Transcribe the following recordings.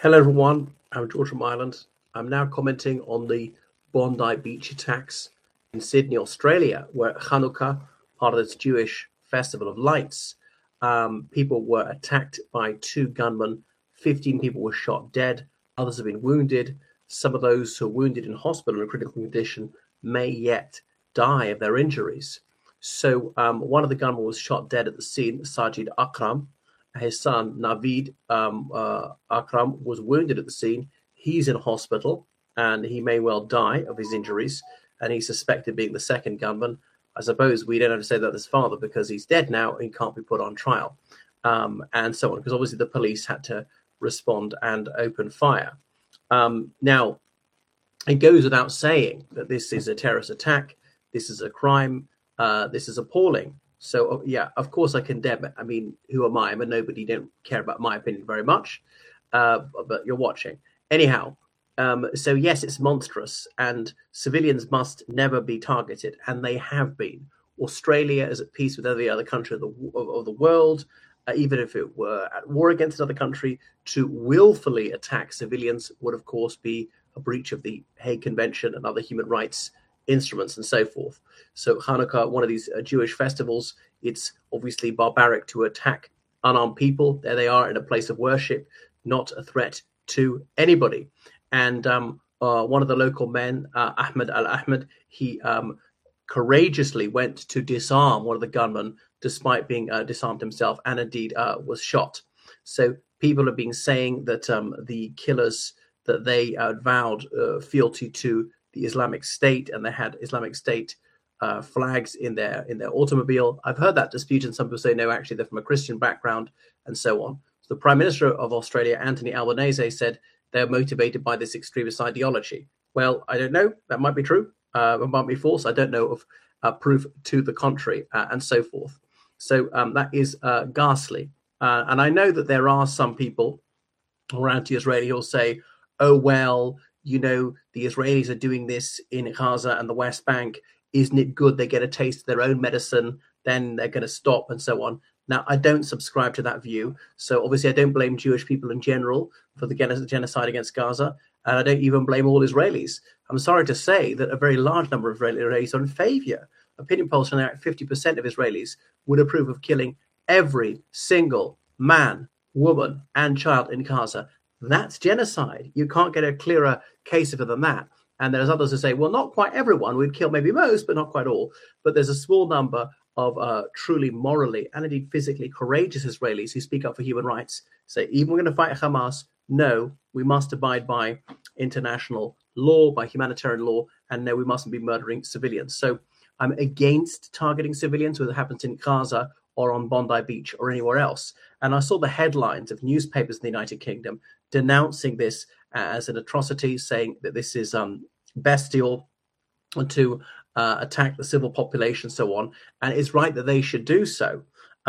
Hello, everyone. I'm George from Ireland. I'm now commenting on the Bondi Beach attacks in Sydney, Australia, where Hanukkah, part of this Jewish festival of lights, people were attacked by two gunmen. 15 people were shot dead. Others have been wounded. Some of those who are wounded in hospital in a critical condition may yet die of their injuries. So one of the gunmen was shot dead at the scene, Sajid Akram. His son, Navid Akram, was wounded at the scene. He's in hospital and he may well die of his injuries. And he's suspected being the second gunman. I suppose we don't have to say that his father because he's dead now and can't be put on trial, and so on, because obviously the police had to respond and open fire. Now, it goes without saying that this is a terrorist attack. This is a crime. This is appalling. So, yeah, of course I condemn it. I mean, who am I? I'm a nobody. Don't care about my opinion very much, but you're watching. Anyhow, so yes, it's monstrous, and civilians must never be targeted, and they have been. Australia is at peace with every other country of the world, even if it were at war against another country. To willfully attack civilians would, of course, be a breach of the Hague Convention and other human rights instruments and so forth. So Hanukkah, one of these Jewish festivals, it's obviously barbaric to attack unarmed people. There they are in a place of worship, not a threat to anybody. And one of the local men, Ahmed Al-Ahmed, he courageously went to disarm one of the gunmen despite being disarmed himself, and indeed was shot. So people have been saying that the killers, that they vowed fealty to the Islamic State, and they had Islamic State flags in their automobile. I've heard that disputed, and some people say no, actually they're from a Christian background, and so on. So the Prime Minister of Australia, Anthony Albanese, said they're motivated by this extremist ideology. Well, I don't know. That might be true. It might be false. I don't know of proof to the contrary, and so forth. So that is ghastly. And I know that there are some people around the Israeli who'll say, oh, well, you know, the Israelis are doing this in Gaza and the West Bank. Isn't it good they get a taste of their own medicine? Then they're going to stop and so on. Now, I don't subscribe to that view. So obviously, I don't blame Jewish people in general for the genocide against Gaza. And I don't even blame all Israelis. I'm sorry to say that a very large number of Israelis are in favor. Opinion polls show that 50% of Israelis would approve of killing every single man, woman, and child in Gaza. That's genocide. You can't get a clearer case of it than that. And there's others who say, well, not quite everyone. We'd kill maybe most, but not quite all. But there's a small number of truly morally and indeed physically courageous Israelis who speak up for human rights, say, even we're going to fight Hamas, no, we must abide by international law, by humanitarian law, and no, we mustn't be murdering civilians. So I'm against targeting civilians, whether it happens in Gaza or on Bondi Beach or anywhere else. And I saw the headlines of newspapers in the United Kingdom denouncing this as an atrocity, saying that this is bestial to attack the civil population, so on. And it's right that they should do so.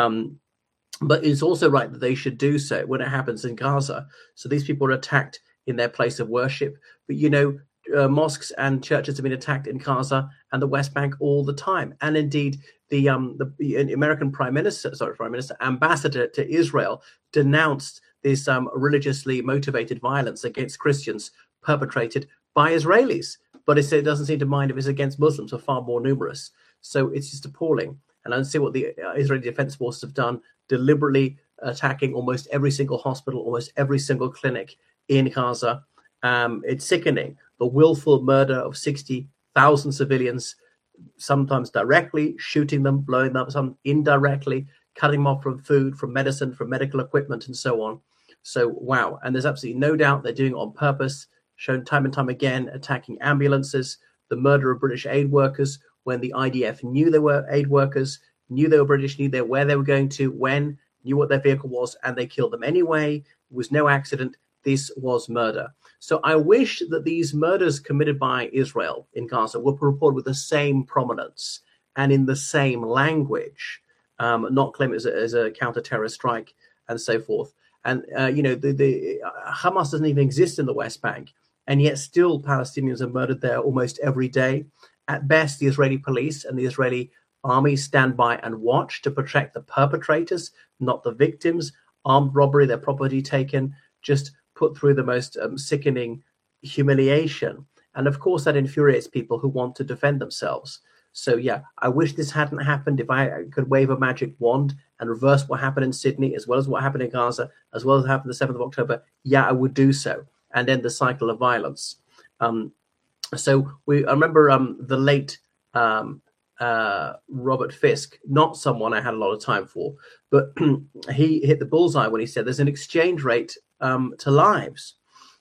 But it's also right that they should do so when it happens in Gaza. So these people are attacked in their place of worship. But, you know, mosques and churches have been attacked in Gaza and the West Bank all the time. And indeed, the American ambassador to Israel denounced this religiously motivated violence against Christians perpetrated by Israelis. But it doesn't seem to mind if it's against Muslims, who are far more numerous. So it's just appalling. And I don't see what the Israeli Defense Forces have done, deliberately attacking almost every single hospital, almost every single clinic in Gaza. It's sickening. The willful murder of 60,000 civilians, sometimes directly shooting them, blowing them up, some indirectly, cutting them off from food, from medicine, from medical equipment, and so on. So, wow. And there's absolutely no doubt they're doing it on purpose, shown time and time again, attacking ambulances, the murder of British aid workers when the IDF knew they were aid workers, knew they were British, knew where they were going to, when, knew what their vehicle was, and they killed them anyway. It was no accident. This was murder. So I wish that these murders committed by Israel in Gaza were reported with the same prominence and in the same language, not claim it as a counter-terrorist strike and so forth. And, the Hamas doesn't even exist in the West Bank, and yet still Palestinians are murdered there almost every day. At best, the Israeli police and the Israeli army stand by and watch to protect the perpetrators, not the victims. Armed robbery, their property taken, just put through the most sickening humiliation. And of course, that infuriates people who want to defend themselves. So, yeah, I wish this hadn't happened. If I could wave a magic wand and reverse what happened in Sydney, as well as what happened in Gaza, as well as what happened the 7th of October, yeah, I would do so and end the cycle of violence. I remember the late Robert Fisk, not someone I had a lot of time for, but he hit the bullseye when he said there's an exchange rate to lives.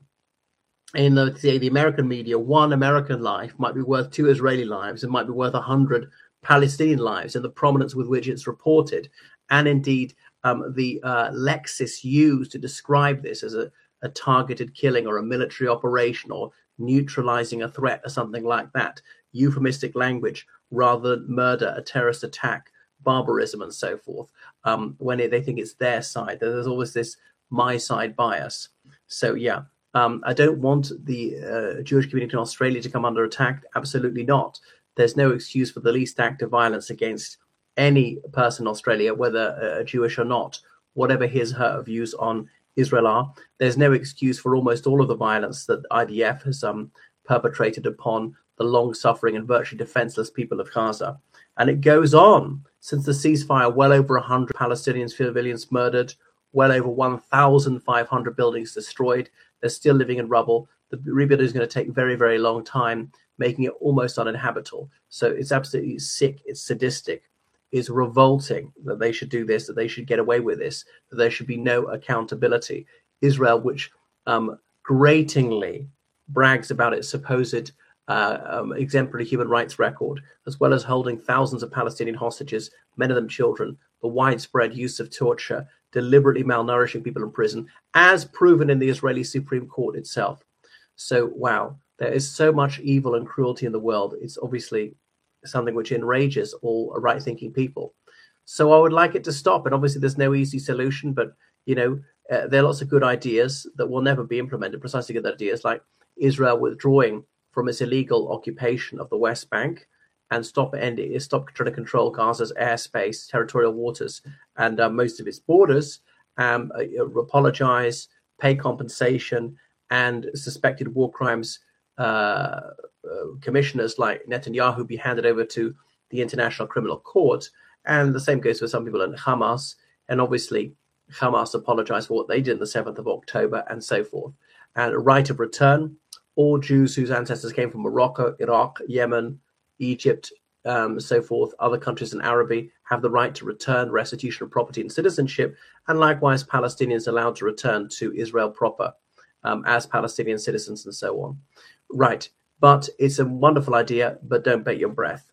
In the American media, one American life might be worth 2 Israeli lives and might be worth 100 Palestinian lives, and the prominence with which it's reported. And indeed, the lexis used to describe this as a targeted killing or a military operation or neutralizing a threat or something like that. Euphemistic language rather than murder, a terrorist attack, barbarism, and so forth. When they think it's their side, there's always this my side bias. So, yeah. I don't want the Jewish community in Australia to come under attack. Absolutely not. There's no excuse for the least act of violence against any person in Australia, whether Jewish or not, whatever his or her views on Israel are. There's no excuse for almost all of the violence that IDF has perpetrated upon the long-suffering and virtually defenseless people of Gaza. And it goes on. Since the ceasefire, well over 100 Palestinian civilians murdered, well over 1,500 buildings destroyed. They're still living in rubble. The rebuilding is going to take very, very long time, making it almost uninhabitable. So it's absolutely sick. It's sadistic. It's revolting that they should do this, that they should get away with this, that there should be no accountability. Israel, which gratingly brags about its supposed exemplary human rights record, as well as holding thousands of Palestinian hostages, many of them children, the widespread use of torture, deliberately malnourishing people in prison, as proven in the Israeli Supreme Court itself. So, wow, there is so much evil and cruelty in the world. It's obviously something which enrages all right-thinking people. So I would like it to stop. And obviously there's no easy solution, but, there are lots of good ideas that will never be implemented, precisely good ideas like Israel withdrawing from its illegal occupation of the West Bank and stop trying to control Gaza's airspace, territorial waters, and most of its borders, apologize, pay compensation, and suspected war crimes commissioners like Netanyahu be handed over to the International Criminal Court. And the same goes for some people in Hamas. And obviously, Hamas apologized for what they did on the 7th of October and so forth. And a right of return. All Jews whose ancestors came from Morocco, Iraq, Yemen, Egypt, so forth, other countries in Araby, have the right to return, restitution of property and citizenship, and likewise Palestinians allowed to return to Israel proper as Palestinian citizens and so on. Right, but it's a wonderful idea, but don't bet your breath.